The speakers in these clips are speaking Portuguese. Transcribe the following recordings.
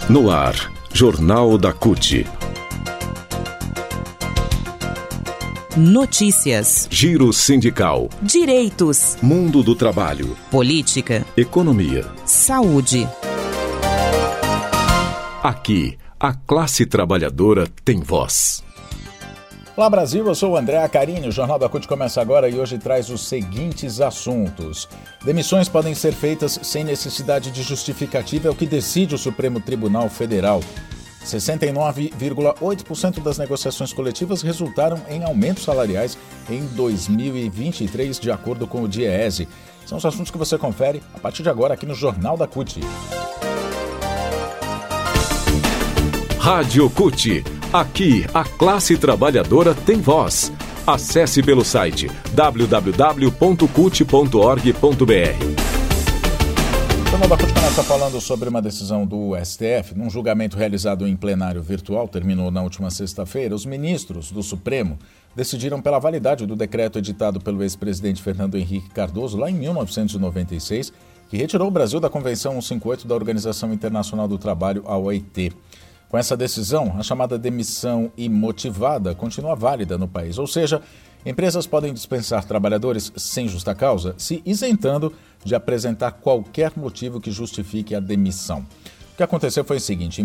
No ar, Jornal da CUT. Notícias. Giro sindical. Direitos. Mundo do trabalho. Política. Economia. Saúde. Aqui, a classe trabalhadora tem voz. Olá Brasil, eu sou o André Acarini, o Jornal da CUT começa agora e hoje traz os seguintes assuntos. Demissões podem ser feitas sem necessidade de justificativa, é o que decide o Supremo Tribunal Federal. 69,8% das negociações coletivas resultaram em aumentos salariais em 2023, de acordo com o DIEESE. São os assuntos que você confere a partir de agora aqui no Jornal da CUT. Rádio CUT. Aqui, a classe trabalhadora tem voz. Acesse pelo site www.cut.org.br. O Jornal da CUT começa falando sobre uma decisão do STF. Num julgamento realizado em plenário virtual, terminou na última sexta-feira, os ministros do Supremo decidiram pela validade do decreto editado pelo ex-presidente Fernando Henrique Cardoso, lá em 1996, que retirou o Brasil da Convenção 158 da Organização Internacional do Trabalho, a OIT. Com essa decisão, a chamada demissão imotivada continua válida no país, ou seja, empresas podem dispensar trabalhadores sem justa causa, se isentando de apresentar qualquer motivo que justifique a demissão. O que aconteceu foi o seguinte: em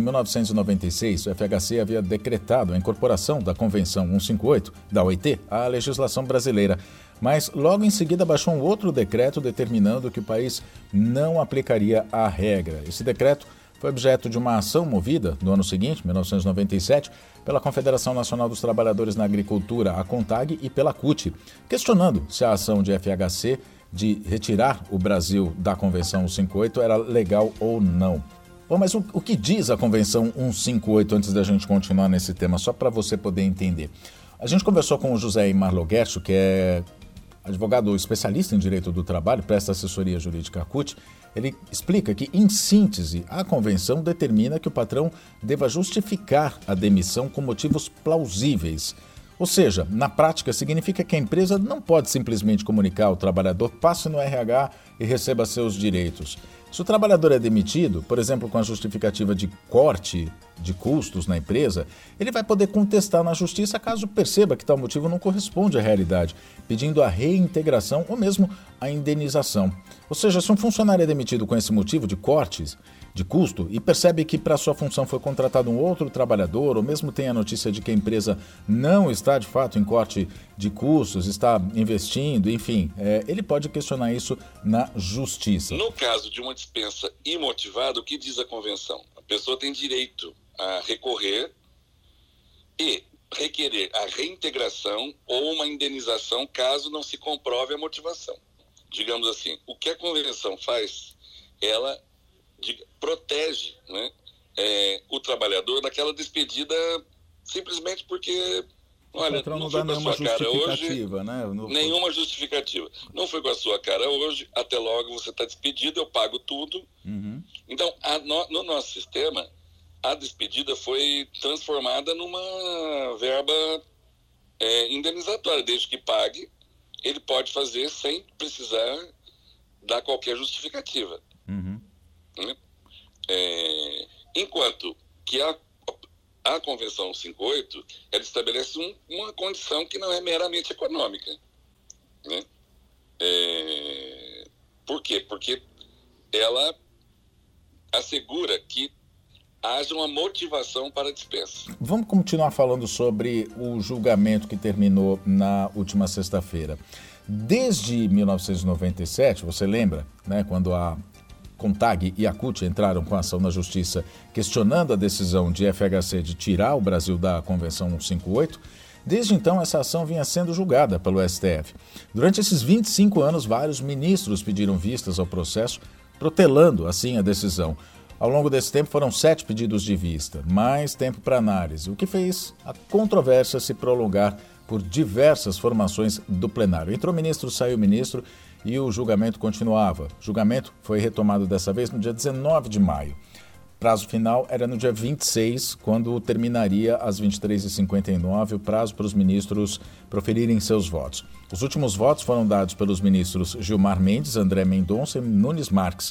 1996, o FHC havia decretado a incorporação da Convenção 158 da OIT à legislação brasileira, mas logo em seguida baixou um outro decreto determinando que o país não aplicaria a regra. Esse decreto foi objeto de uma ação movida no ano seguinte, 1997, pela Confederação Nacional dos Trabalhadores na Agricultura, a CONTAG, e pela CUT, questionando se a ação de FHC de retirar o Brasil da Convenção 158 era legal ou não. Bom, mas o que diz a Convenção 158 antes da gente continuar nesse tema, só para você poder entender? A gente conversou com o José Imar Loguercio, que é advogado especialista em direito do trabalho, presta assessoria jurídica à CUT. Ele explica que, em síntese, a convenção determina que o patrão deva justificar a demissão com motivos plausíveis. Ou seja, na prática, significa que a empresa não pode simplesmente comunicar ao trabalhador: passe no RH e receba seus direitos. Se o trabalhador é demitido, por exemplo, com a justificativa de corte de custos na empresa, ele vai poder contestar na justiça caso perceba que tal motivo não corresponde à realidade, pedindo a reintegração ou mesmo a indenização. Ou seja, se um funcionário é demitido com esse motivo de cortes de custo e percebe que para sua função foi contratado um outro trabalhador, ou mesmo tem a notícia de que a empresa não está de fato em corte de custos, está investindo, enfim, ele pode questionar isso na justiça. No caso de uma dispensa imotivada, o que diz a convenção? A pessoa tem direito a recorrer e requerer a reintegração ou uma indenização caso não se comprove a motivação. Digamos assim, o que a convenção faz, ela protege, né, o trabalhador daquela despedida simplesmente porque, olha, não foi com a sua cara hoje, né? Nenhuma justificativa. Não foi com a sua cara hoje, até logo, você está despedido, eu pago tudo. Uhum. Então, no nosso sistema, a despedida foi transformada numa verba indenizatória. Desde que pague, ele pode fazer sem precisar dar qualquer justificativa. Uhum. Enquanto que a Convenção 158, ela estabelece uma condição que não é meramente econômica, né? Por quê? Porque ela assegura que haja uma motivação para a dispensa. Vamos continuar falando sobre o julgamento que terminou na última sexta-feira. Desde 1997, você lembra, né, quando a CONTAG e a CUT entraram com a ação na justiça questionando a decisão de FHC de tirar o Brasil da Convenção 158, desde então essa ação vinha sendo julgada pelo STF. Durante esses 25 anos, vários ministros pediram vistas ao processo, protelando assim a decisão. Ao longo desse tempo foram 7 pedidos de vista, mais tempo para análise, o que fez a controvérsia se prolongar por diversas formações do plenário. Entrou ministro, saiu ministro e o julgamento continuava. O julgamento foi retomado dessa vez no dia 19 de maio. Prazo final era no dia 26, quando terminaria às 23h59 o prazo para os ministros proferirem seus votos. Os últimos votos foram dados pelos ministros Gilmar Mendes, André Mendonça e Nunes Marques.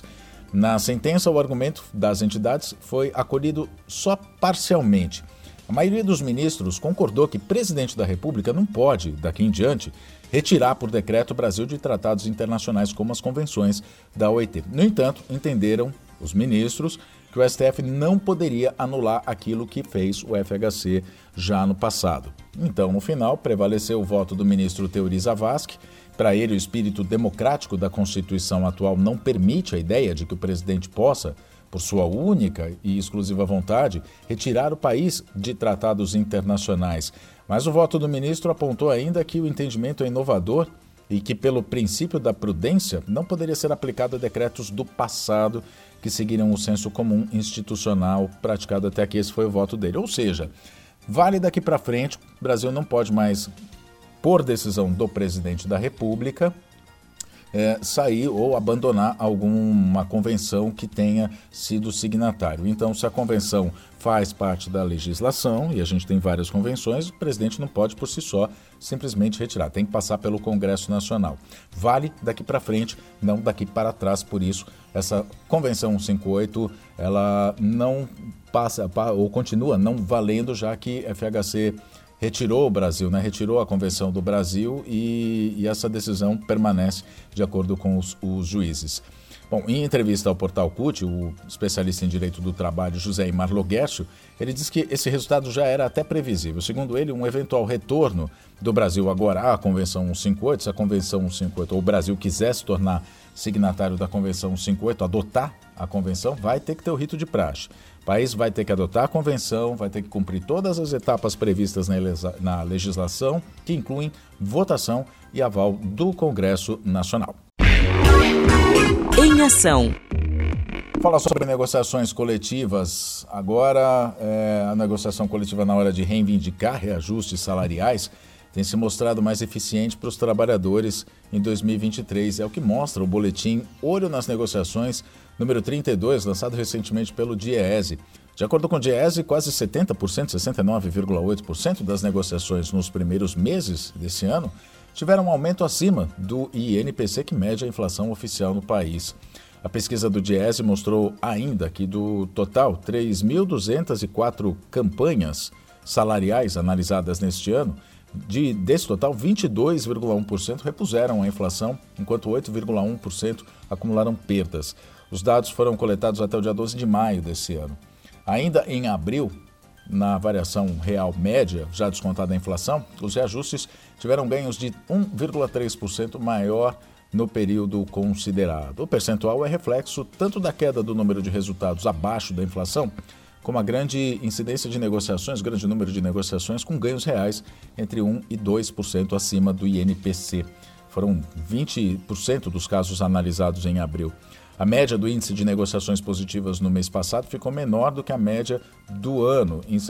Na sentença, o argumento das entidades foi acolhido só parcialmente. A maioria dos ministros concordou que o presidente da República não pode, daqui em diante, retirar por decreto o Brasil de tratados internacionais como as convenções da OIT. No entanto, entenderam os ministros que o STF não poderia anular aquilo que fez o FHC já no passado. Então, no final, prevaleceu o voto do ministro Teori Zavascki. Para ele, o espírito democrático da Constituição atual não permite a ideia de que o presidente possa, por sua única e exclusiva vontade, retirar o país de tratados internacionais. Mas o voto do ministro apontou ainda que o entendimento é inovador e que, pelo princípio da prudência, não poderia ser aplicado a decretos do passado que seguiram o senso comum institucional praticado até aqui. Esse foi o voto dele. Ou seja, vale daqui para frente, o Brasil não pode mais, por decisão do presidente da República, sair ou abandonar alguma convenção que tenha sido signatário. Então, se a convenção faz parte da legislação, e a gente tem várias convenções, o presidente não pode por si só simplesmente retirar, tem que passar pelo Congresso Nacional. Vale daqui para frente, não daqui para trás. Por isso, essa Convenção 158, ela não passa ou continua não valendo, já que FHC retirou o Brasil, retirou a Convenção do Brasil e essa decisão permanece de acordo com os juízes. Bom, em entrevista ao portal CUT, o especialista em direito do trabalho José Imar Loguercio, ele diz que esse resultado já era até previsível. Segundo ele, um eventual retorno do Brasil agora à Convenção 158, se a Convenção 158 ou o Brasil quiser se tornar signatário da Convenção 158, adotar a Convenção, vai ter que ter o rito de praxe. O país vai ter que adotar a Convenção, vai ter que cumprir todas as etapas previstas na legislação, que incluem votação e aval do Congresso Nacional. Em ação. Falar sobre negociações coletivas. Agora, a negociação coletiva na hora de reivindicar reajustes salariais tem se mostrado mais eficiente para os trabalhadores em 2023. É o que mostra o boletim Olho nas Negociações, número 32, lançado recentemente pelo DIEESE. De acordo com o DIEESE, quase 70%, 69,8% das negociações nos primeiros meses desse ano tiveram um aumento acima do INPC, que mede a inflação oficial no país. A pesquisa do DIEESE mostrou ainda que do total 3.204 campanhas salariais analisadas neste ano, desse total, 22,1% repuseram a inflação, enquanto 8,1% acumularam perdas. Os dados foram coletados até o dia 12 de maio desse ano. Ainda em abril, na variação real média, já descontada a inflação, os reajustes tiveram ganhos de 1,3% maior no período considerado. O percentual é reflexo tanto da queda do número de resultados abaixo da inflação, como a grande incidência de negociações, grande número de negociações com ganhos reais entre 1% e 2% acima do INPC. Foram 20% dos casos analisados em abril. A média do índice de negociações positivas no mês passado ficou menor do que a média do ano, em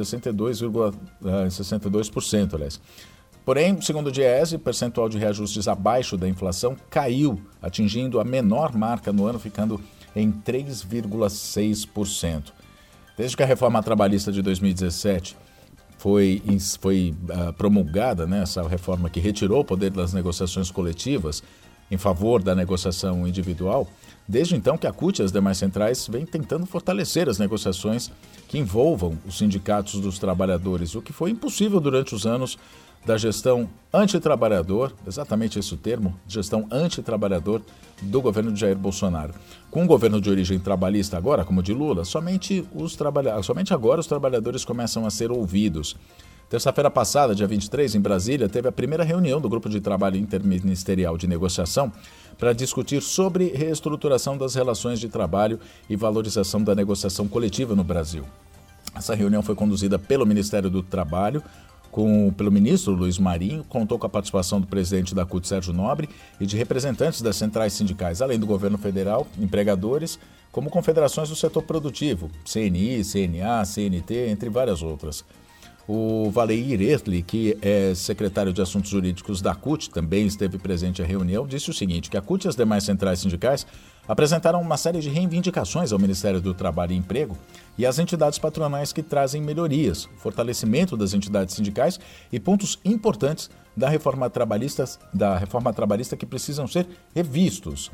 62%, aliás. Porém, segundo o DIEESE, o percentual de reajustes abaixo da inflação caiu, atingindo a menor marca no ano, ficando em 3,6%. Desde que a reforma trabalhista de 2017 foi promulgada, essa reforma que retirou o poder das negociações coletivas em favor da negociação individual, desde então que a CUT e as demais centrais vêm tentando fortalecer as negociações que envolvam os sindicatos dos trabalhadores, o que foi impossível durante os anos da gestão antitrabalhador, exatamente esse o termo, gestão antitrabalhador do governo de Jair Bolsonaro. Com o governo de origem trabalhista agora, como o de Lula, somente agora os trabalhadores começam a ser ouvidos. Terça-feira passada, dia 23, em Brasília, teve a primeira reunião do Grupo de Trabalho Interministerial de Negociação para discutir sobre reestruturação das relações de trabalho e valorização da negociação coletiva no Brasil. Essa reunião foi conduzida pelo Ministério do Trabalho, pelo ministro Luiz Marinho, contou com a participação do presidente da CUT, Sérgio Nobre, e de representantes das centrais sindicais, além do governo federal, empregadores, como confederações do setor produtivo, CNI, CNA, CNT, entre várias outras. O Valeir Ertli, que é secretário de Assuntos Jurídicos da CUT, também esteve presente à reunião, disse o seguinte, que a CUT e as demais centrais sindicais apresentaram uma série de reivindicações ao Ministério do Trabalho e Emprego e às entidades patronais que trazem melhorias, fortalecimento das entidades sindicais e pontos importantes da reforma trabalhista que precisam ser revistos.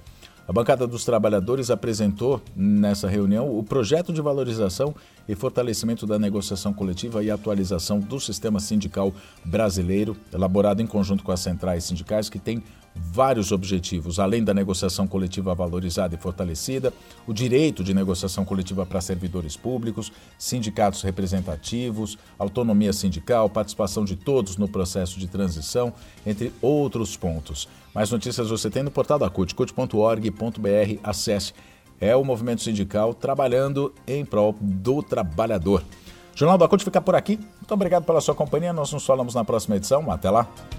A bancada dos trabalhadores apresentou nessa reunião o projeto de valorização e fortalecimento da negociação coletiva e atualização do sistema sindical brasileiro, elaborado em conjunto com as centrais sindicais, que tem vários objetivos, além da negociação coletiva valorizada e fortalecida, o direito de negociação coletiva para servidores públicos, sindicatos representativos, autonomia sindical, participação de todos no processo de transição, entre outros pontos. Mais notícias você tem no portal da CUT, cut.org.br, acesse. É o movimento sindical trabalhando em prol do trabalhador. O Jornal da CUT fica por aqui. Muito obrigado pela sua companhia. Nós nos falamos na próxima edição. Até lá.